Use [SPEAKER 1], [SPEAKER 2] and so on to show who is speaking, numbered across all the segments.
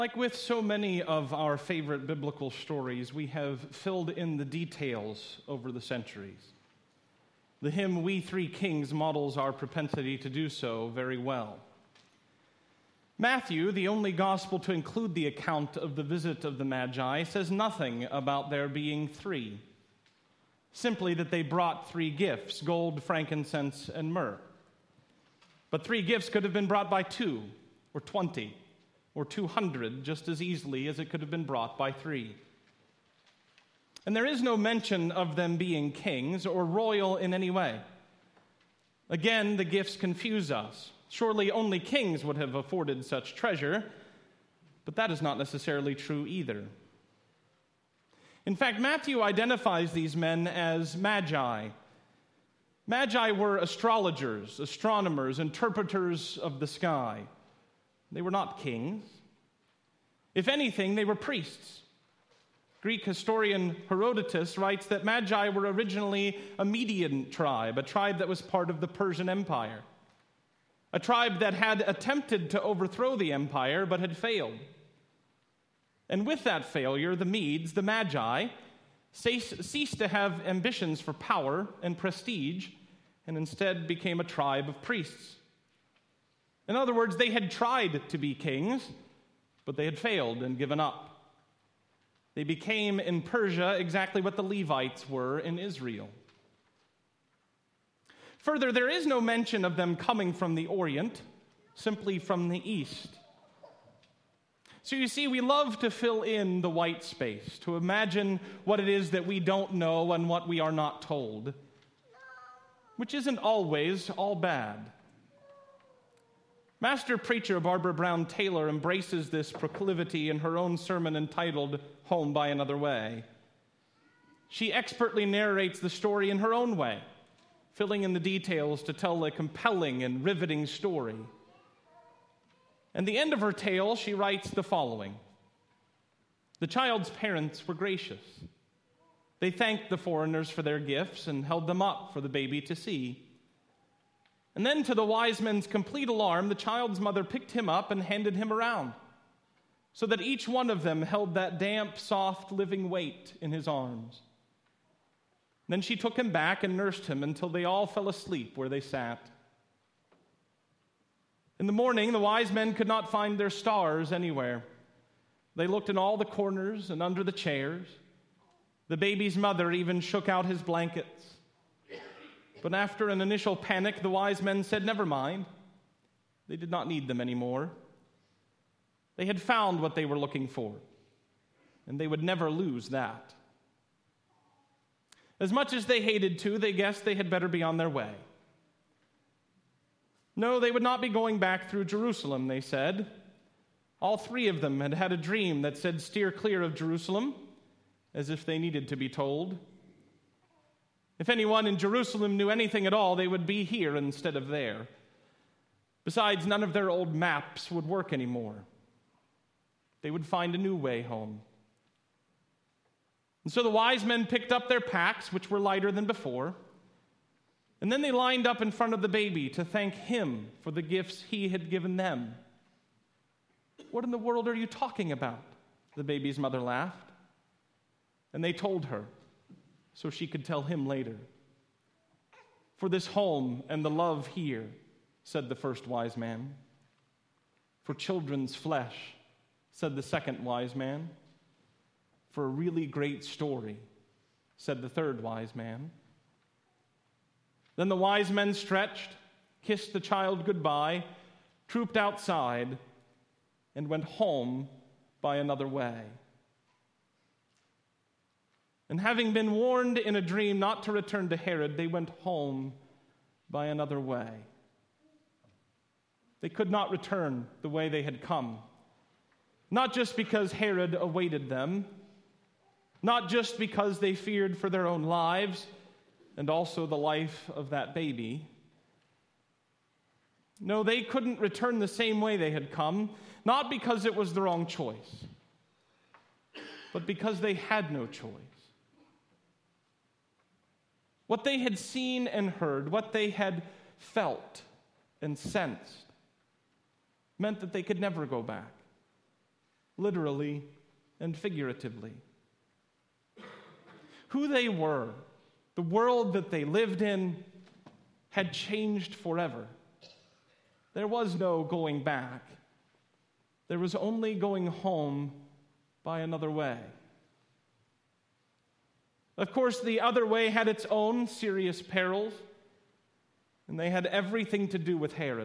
[SPEAKER 1] Like with so many of our favorite biblical stories, we have filled in the details over the centuries. The hymn We Three Kings models our propensity to do so very well. Matthew, the only gospel to include the account of the visit of the Magi, says nothing about there being three. Simply that they brought three gifts, gold, frankincense, and myrrh. But three gifts could have been brought by 2 or 20 or 200 just as easily as it could have been brought by 3. And there is no mention of them being kings or royal in any way. Again, the gifts confuse us. Surely only kings would have afforded such treasure, but that is not necessarily true either. In fact, Matthew identifies these men as magi. Magi were astrologers, astronomers, interpreters of the sky. They were not kings. If anything, they were priests. Greek historian Herodotus writes that Magi were originally a Median tribe, a tribe that was part of the Persian Empire, a tribe that had attempted to overthrow the empire but had failed. And with that failure, the Medes, the Magi, ceased to have ambitions for power and prestige and instead became a tribe of priests. In other words, they had tried to be kings, but they had failed and given up. They became in Persia exactly what the Levites were in Israel. Further, there is no mention of them coming from the Orient, simply from the East. So you see, we love to fill in the white space, to imagine what it is that we don't know and what we are not told, which isn't always all bad. Master preacher Barbara Brown Taylor embraces this proclivity in her own sermon entitled Home by Another Way. She expertly narrates the story in her own way, filling in the details to tell a compelling and riveting story. At the end of her tale, she writes the following: The child's parents were gracious. They thanked the foreigners for their gifts and held them up for the baby to see. And then, to the wise men's complete alarm, the child's mother picked him up and handed him around, so that each one of them held that damp, soft, living weight in his arms. Then she took him back and nursed him until they all fell asleep where they sat. In the morning, the wise men could not find their stars anywhere. They looked in all the corners and under the chairs. The baby's mother even shook out his blankets. But after an initial panic, the wise men said, never mind. They did not need them anymore. They had found what they were looking for, and they would never lose that. As much as they hated to, they guessed they had better be on their way. No, they would not be going back through Jerusalem, they said. All 3 of them had had a dream that said, steer clear of Jerusalem, as if they needed to be told. If anyone in Jerusalem knew anything at all, they would be here instead of there. Besides, none of their old maps would work anymore. They would find a new way home. And so the wise men picked up their packs, which were lighter than before, and then they lined up in front of the baby to thank him for the gifts he had given them. What in the world are you talking about? The baby's mother laughed. And they told her, so she could tell him later. For this home and the love here, said the first wise man. For children's flesh, said the second wise man. For a really great story, said the third wise man. Then the wise men stretched, kissed the child goodbye, trooped outside, and went home by another way. And having been warned in a dream not to return to Herod, they went home by another way. They could not return the way they had come. Not just because Herod awaited them, not just because they feared for their own lives and also the life of that baby. No, they couldn't return the same way they had come, not because it was the wrong choice, but because they had no choice. What they had seen and heard, what they had felt and sensed, meant that they could never go back. literally and figuratively. Who they were, the world that they lived in, had changed forever. There was no going back. There was only going home by another way. Of course, the other way had its own serious perils, and they had everything to do with Herod.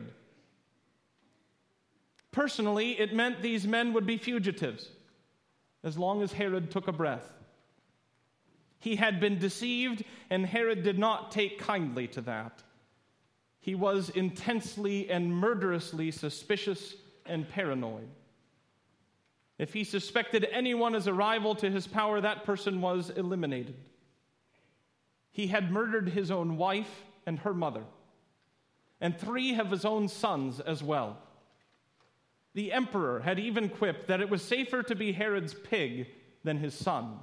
[SPEAKER 1] Personally, it meant these men would be fugitives as long as Herod took a breath. He had been deceived, and Herod did not take kindly to that. He was intensely and murderously suspicious and paranoid. If he suspected anyone as a rival to his power, that person was eliminated. He had murdered his own wife and her mother, and 3 of his own sons as well. The emperor had even quipped that it was safer to be Herod's pig than his son.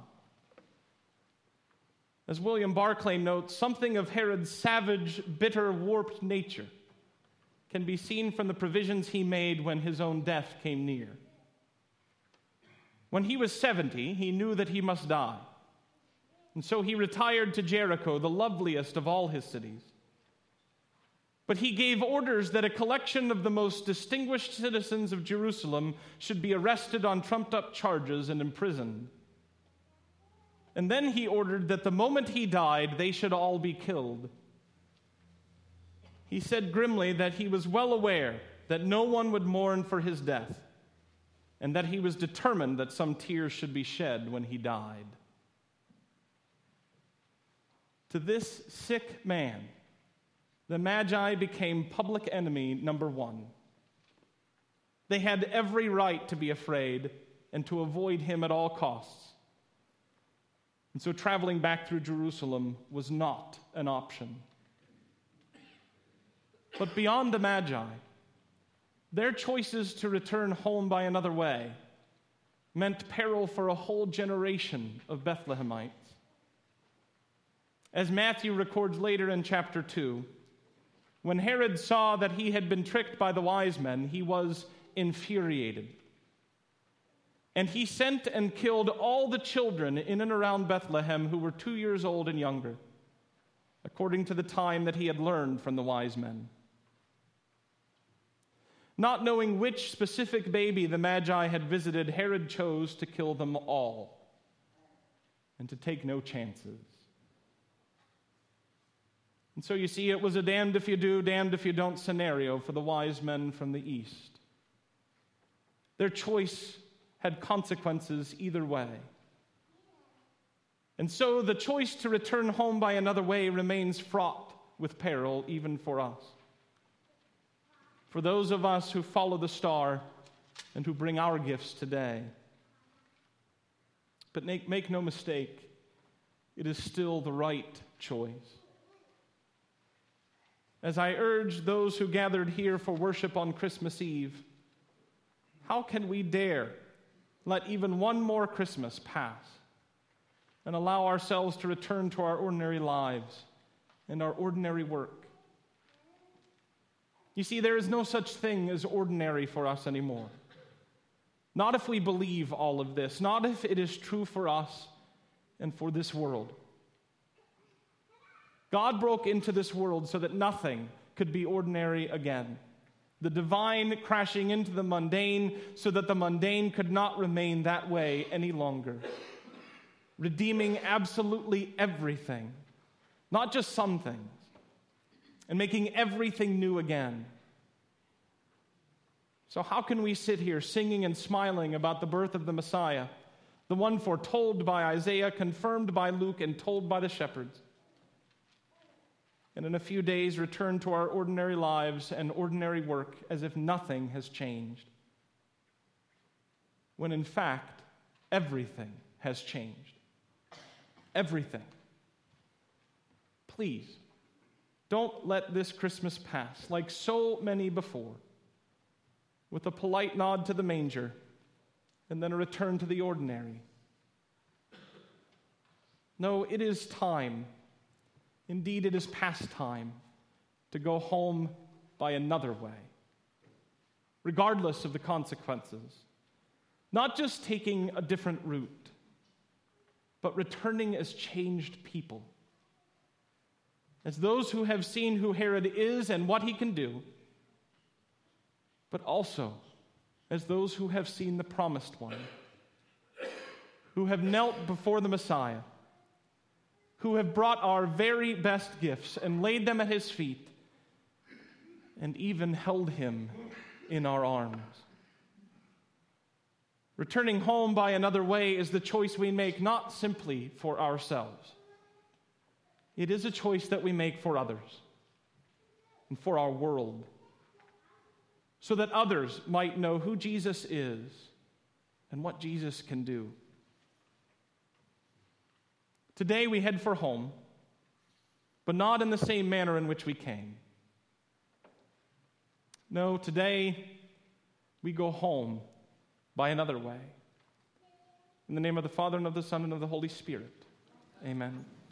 [SPEAKER 1] As William Barclay notes, something of Herod's savage, bitter, warped nature can be seen from the provisions he made when his own death came near. When he was 70, he knew that he must die. And so he retired to Jericho, the loveliest of all his cities. But he gave orders that a collection of the most distinguished citizens of Jerusalem should be arrested on trumped-up charges and imprisoned. And then he ordered that the moment he died, they should all be killed. He said grimly that he was well aware that no one would mourn for his death, and that he was determined that some tears should be shed when he died. To this sick man, the Magi became public enemy number 1. They had every right to be afraid and to avoid him at all costs. And so traveling back through Jerusalem was not an option. But beyond the Magi, their choices to return home by another way meant peril for a whole generation of Bethlehemites. As Matthew records later in chapter 2, when Herod saw that he had been tricked by the wise men, he was infuriated. And he sent and killed all the children in and around Bethlehem who were 2 years old and younger, according to the time that he had learned from the wise men. Not knowing which specific baby the Magi had visited, Herod chose to kill them all and to take no chances. And so you see, it was a damned if you do, damned if you don't scenario for the wise men from the east. Their choice had consequences either way. And so the choice to return home by another way remains fraught with peril even for us. For those of us who follow the star and who bring our gifts today. But make no mistake, it is still the right choice. As I urge those who gathered here for worship on Christmas Eve, how can we dare let even one more Christmas pass and allow ourselves to return to our ordinary lives and our ordinary work? You see, there is no such thing as ordinary for us anymore. Not if we believe all of this, not if it is true for us and for this world. God broke into this world so that nothing could be ordinary again. The divine crashing into the mundane so that the mundane could not remain that way any longer. Redeeming absolutely everything, not just some things, and making everything new again. So how can we sit here singing and smiling about the birth of the Messiah, the one foretold by Isaiah, confirmed by Luke, and told by the shepherds, and in a few days return to our ordinary lives and ordinary work as if nothing has changed, when in fact everything has changed? Everything. Please, don't let this Christmas pass like so many before, with a polite nod to the manger and then a return to the ordinary. No, it is time. Indeed, it is past time to go home by another way, regardless of the consequences. Not just taking a different route, but returning as changed people. As those who have seen who Herod is and what he can do, but also as those who have seen the promised one, who have knelt before the Messiah, who have brought our very best gifts and laid them at his feet, and even held him in our arms. Returning home by another way is the choice we make not simply for ourselves. It is a choice that we make for others and for our world, so that others might know who Jesus is and what Jesus can do. Today we head for home, but not in the same manner in which we came. No, today we go home by another way. In the name of the Father, and of the Son, and of the Holy Spirit. Amen.